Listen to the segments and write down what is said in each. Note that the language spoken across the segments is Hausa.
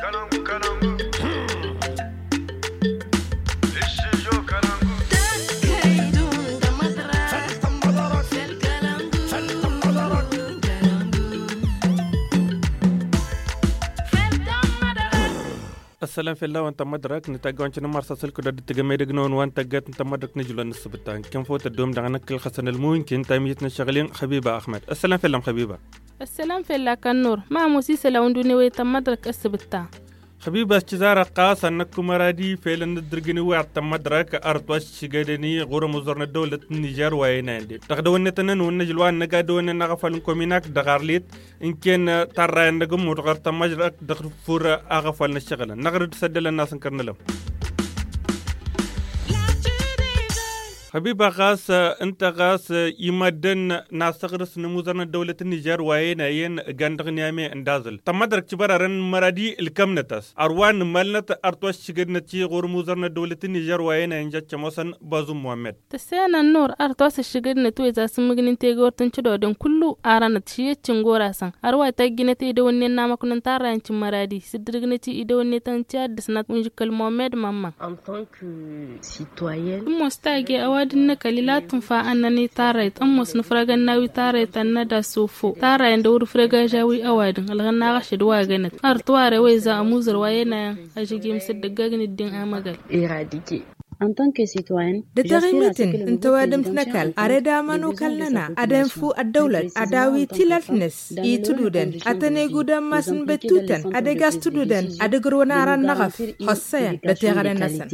السلام في الله وانت مدرك نتاقوا انشنا مرسا سلكو داد تقمي دقنون وانت قات انت مدرك نجلو نصبتان كم فوت الدوم دعنا كل خسن الممكن تايميتنا شغالين حبيبة أحمد. السلام في الله حبيبة. السلام في الله كالنور ما موسيسة لوندوني ويتا مدرك السبتان حبيبة استزارة قاس أنكم مرادي فعلا ندرجني وعد مدرك أرتوش شجدني غور مزورنا دولة النيجر وين عندي تقدون نتنن ونجلوان نقادون نغفل كوميناك دغارليت إن كان ترى نقوم مدغر تمجرك دغفور أغفل نشغلا نغرد سدل الناس نكرنا لهم. حبيبة غاس انت غاس يمدن ناسغرس نموزرنا دولة النيجر وين اين غاندغ نيامي اندازل تمدرك تبررن مرادي الكمنتس اروان ملنت ارتوش شغدنتي غور موزرنا دولة النيجر وين اين جاتش موسن بازم محمد تسينا النور ارتوش شغدنتو اذا سمغنين تيغور تنشدو دن كلو ارانت شيچن غوراسان اروا تاغينتي دونن نامك ننتارا انت مرادي سدرغنتي ايدونن تنتي ادسنات ونجكل محمد ماما en tant que citoyenne مستاجي wadin kalilatun fa annani tarait amos nufragan nawi tarait annada sufo tarai ndur fraga jawi awadin alganna gashid waganat artuare wayza amuzar wayena ajigim sidagagni din amagal éradiquer. En tant que citoyenne, لتغيمتن انت وادمت نكال أريدا منو كلنا أدم فو الدولة أداوي تلالفنس يتدودن أتنيقو دماسن بتوتن أدقاس تدودن أدقرونا ران نغف حسيا لتغرن نسن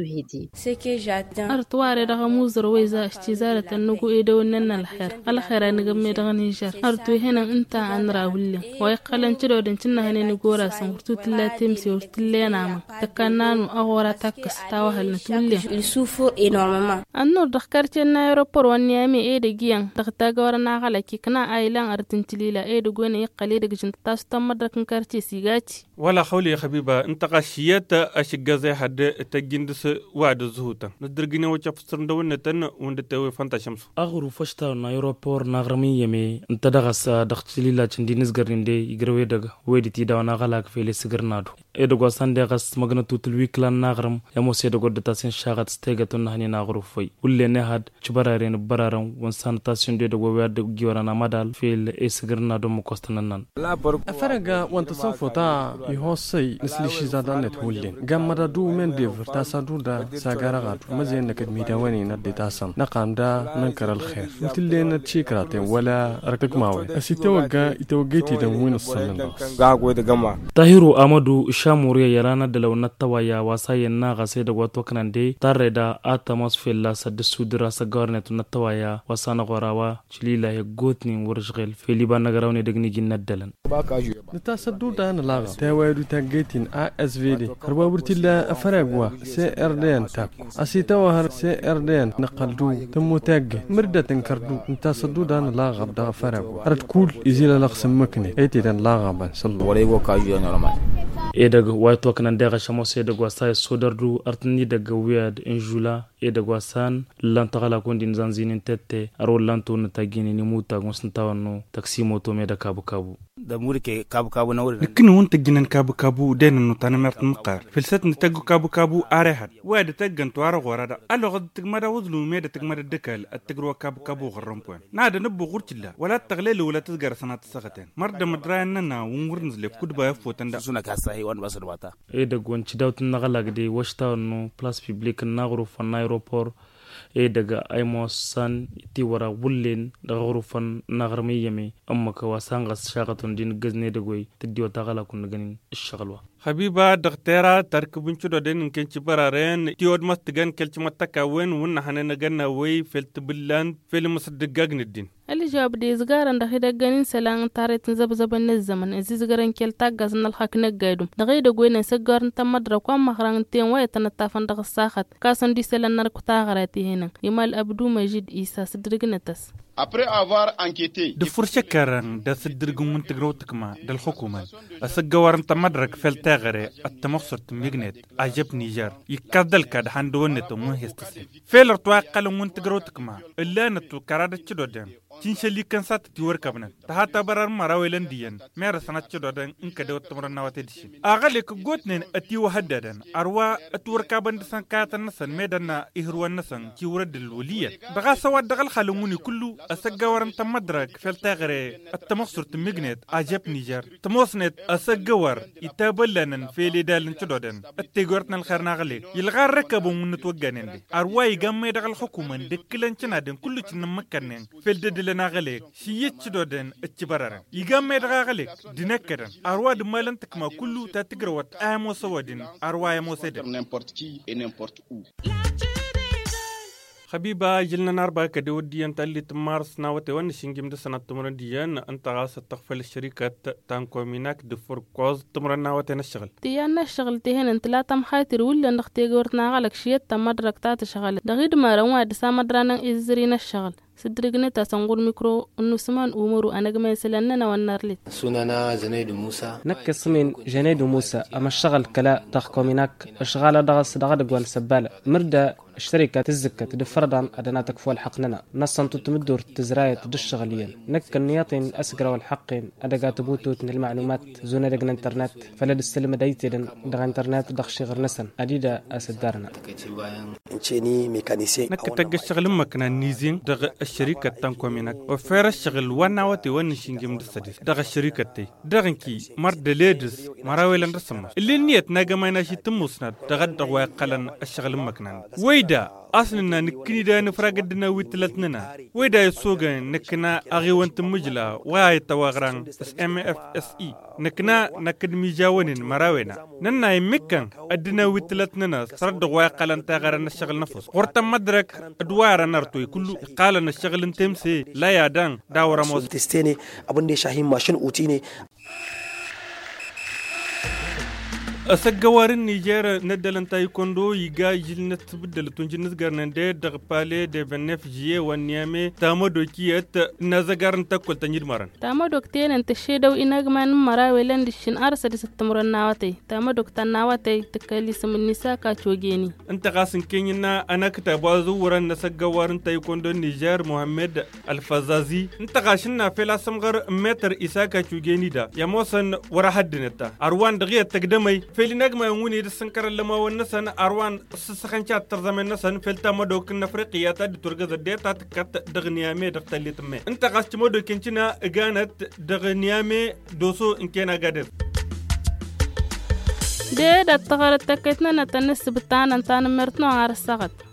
أرتواري رغموزر ويزا اشتزارة النقو إيدونن الخير نقمي رغنيجر أرتوي هنا انت عن راولي ويقلن تدودن تنهني نقورا سنورتو تلا تمسي ورتلي نعم تكنانو أغورا تاكس تاوهل نتولي il souffre énormément. Annor dakhkarti na aeroport wani yami e de giyan dakhtaga warana gala kikna ailan artintilila e de gone qali de gijin tas tamad kan karti sigati ولا حولي يا حبيبة انت غشيت اشغازي حد تجندس وعد زهوتا ندرغني وچفسرن دونتن وندتوي فانتا شمس اغرو فشتا نا ايروبور نغرمي يمي انت دغس دختليلا چندي نسغرنده يغروي دغ ويدتي دانا غلاك فيلي سغرنادو e de gosande gas magna tutul wiklan nagram yamo se de godata sen shagat stegatun hani nagru foy ulle ne had cibararen bararan won sanitation de wawad giwarana madal fil e sigrna do mo kostanan afaraga wanta sanfota يهوسي نسلي شي زادان تولين جمرة دو من ديفر تاسدو دا ساغارغات مزين نكد ميداواني ندي تاسن نقام دا ننكر الخير مثلنا تشيكراتين ولا ركك ماوي اسيتوغا يتوغيتي دا وين الصلن غاغو دا جما طاهرو امدو شاموريا يرانا دلو نتوايا واساينا غسيد غوتو كناندي تاردا اتموس فيلا سد سودرا سغورنت نتوايا واسانا غراوا چليلا يغوتني ورشغل في ليبان نغراوني دغني جندلن نتاسدو دا نلاغا تاويدو تاغيتين اسفيدي هروا ورتيلا افراغوا سي اردين تاكو اسيتوهر سي اردين نقلدو تمو تاغ مرده تنكردو نتاسدو دا نلاغا دا فراغوا رد كول يزيلا لقسم مكني ايتي دا نلاغا بان صلو وليغو كاجو نورمال edag wato kanan daga shamo se daga sai sodardu artni daga wiad injula edag wasan lan tagala kondin zanzinin tette aro lanto na tagini ni muta gonstawano taxi moto me da kabu kabu da murke kabu kabu na wurin لكن وانت جنن كابو كابو دين انو تانا مرت مقار فلسات نتاقو كابو كابو اريحد واد تاقن توارا غورا الو غد تقمدا وزلو ميدا تقمدا الدكال التقروا كابو كابو غرمبوين نادا نبو غورتلا ولا تغليل ولا تزقر سنات السغتين مرد مدرايننا ومورنزلي كود بايا فوتن دا سونا كاساهي وان باسر باتا edag wanci dawtin nagalak de washtawno place public nagru fan aeroport edaga aymos san ti wara wullen daga gurufan nagarmi yami amma ka wasanga shagatun din gazne dagoy tiddi wata gala kun ganin shagalwa حبيبة دكتورة تركبون شو دين إن كنت برارين تيود مستجن كلش متكون ونحن نجنا وي في التبلان في المصدقين الدين اللي جاب دي زغارن دخيدا غنين سلان تاريت زب الزمن ازي زغارن كل تاغاز نلحق نغايدو دغيدا غوين سغارن تمدر كوم مخران تين واي تنتافن دغ ساخت كاسن دي سلان نركو تاغراتي هنا يمال ابدو مجيد عيسى صدرغنتس Après avoir enquêté, de fourchekaran da sidrgum integrotكما del hukuma asgawaran tamadrak fel tagre at-tamassut mignet ajab niger yakadal kad handonneto muhistasi fel rtwaqal integrotكما illa natu karada chidoden تنشلي كان سات تيور كابنا تهاتا برار مراويلن ديان مير سنات شدودن إنك دوت تمرنا وتدشين أغلق قوتنين أتيو هددن أروا أتور كابن دسان كاتن نسن ميدنا إهروان نسن تيورد الولية دغا سواد دغل خالموني كله أسجورن تمدرك فلتغري التمقصر تمجنت عجب نيجر تموسنت أسجور يتابلن في ليدالن شدودن التجورتنا الخيرنا غلي يلغى ركبوا من نتوجنن دي أروا يجمع دغل حكومة دكلن شنادن كله شنمكنن في الدلنا غلي شيء شدودن اتبررن يجمع دغل غلي دينكرن أروا دمالن تكما كله تتجروت أهم سوادن أروا يموسدن خبيبة جلنا ناربا كدوديان تالي تمارس ناوتي ونشنجم دسنا تمرن ديان انت غاسة تغفل الشركة تانكوميناك دفور كوز تمرن ناوتي نشغل ديان نشغل تهين انت لا تمحايتر ولا نختي قورتنا غالك شيات تمدرك تات شغل دغيد ما رواد دسا مدرانا إزرين الشغل سدرقنا تسنقول ميكرو انو سمان امورو انا جمع سلننا والنارلت سنانا جنيد موسى نكس من جنيد موسى اما الشغل كلا تخكوميناك اشغال دغس دغدق والسبالة مردا الشركة تزكى تدفردان أدنا تكفول حقنا نصا تتمدور تزراية تدشغليا نك النياطين أسقر والحقين أدقا تبوتوت المعلومات زونا دقنا انترنت فلد السلم دايتين دغ انترنت دغ شغر نسن أديدا أسدارنا نك تقى الشغل مكنا نيزين دغ الشركة تنكومينك وفير الشغل وناوتي ونشنجم دستديس دغ الشركة تي دغنكي مرد ليدز مراويلان رسمة اللي نيت ناقمانا شي تموسنا دغ دغوا قلن الشغل مكنا ويدا أصلنا نكني دا نفرقدنا ويتلتنا ويدا يسوغا نكنا أغيوانت مجلا واي تواغران MFSE نكنا نكد ميجاونين مراوينا ننا يمكن أدنا ويتلتنا سرد واي قلن تاغران الشغل نفس ورطا مدرك أدوار نرتوي كله قالن الشغل انتمسي لا يادان داورا موز تستيني أبني شاهين ماشين أوتيني أسجوار النيجر ندلن تايكوندو يجا جلنت بدل تونجنس غرنندي دغبالي دي بنف جي ونيامي تامودو كيت نزغارن تاكل تنجد مران تامودو كتين انت شيدو انغمان مراويلن دشين ارسد ستمرن ناوتي تامودو كتناوتي تكالي سم نساء كاتشوغيني انت غاسن كينينا انا كتابازو ورن نسجوار تايكوندو نيجر محمد الفزازي انت غاشنا فيلا سمغر متر اساكا تشوغيني دا يموسن ورا حدنتا اروان دغيه تقدمي فيلي نجمة يوني دسنكر لما ونسن أروان سخنشات ترزمن نسن فيلتا مدوك النفريقية تدي ترجز الديتا تكت دغنيامي دفتلي تمي انت غاست مدو كنتنا اغانت دغنيامي دوسو انكينا قادر دي دا تغارت تكتنا نتنس بتانا انتان مرتنو عار السغط